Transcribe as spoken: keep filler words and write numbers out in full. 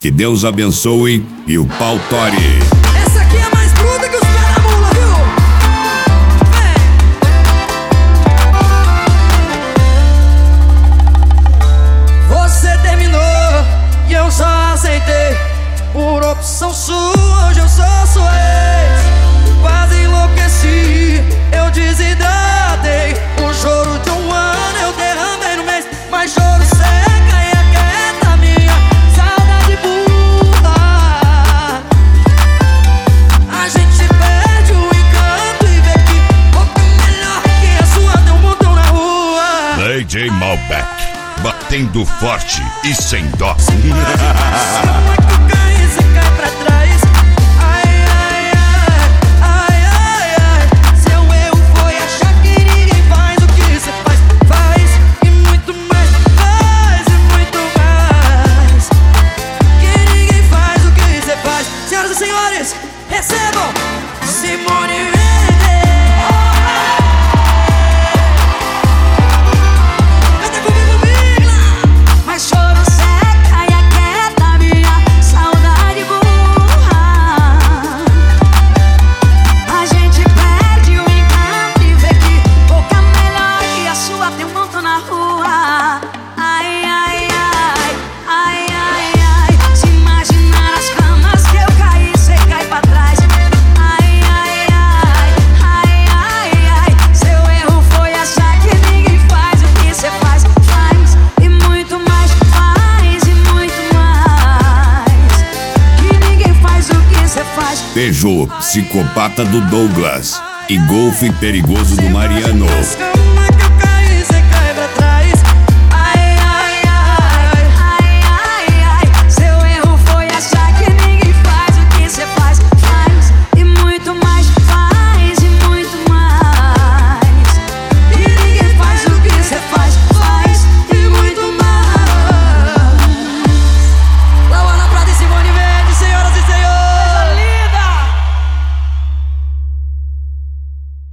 Que Deus abençoe e o pau tore. Essa aqui é mais bruta que os pés da mula, viu? Vem. Você terminou e eu só aceitei. Por opção sua, hoje eu sou sua ex. Quase enlouqueci, eu desidratei. O choro de um ano eu derramei no mês. Mas choro seca e aquieta minha saudade burra. A gente perde o encanto e vê que outra melhor que a sua deu um montão na rua. D J Malbec, batendo forte e sem dó. Senhores, recebam Simone. Canta comigo, Migla. Mas choro seca e aquieta minha saudade burra. A gente perde o encanto e vê que boca melhor que a sua tem um monte na rua. Ai, ai, ai, ai, ai, ai. Se imaginar as camas que eu caí, cê cai pra trás. Ai, ai, ai, ai, ai, ai. Seu erro foi achar que ninguém faz o que cê faz. Faz e muito mais, faz e muito mais. Que ninguém faz o que cê faz. Peugeot, psicopata do Douglas e Golfe perigoso do Mariano.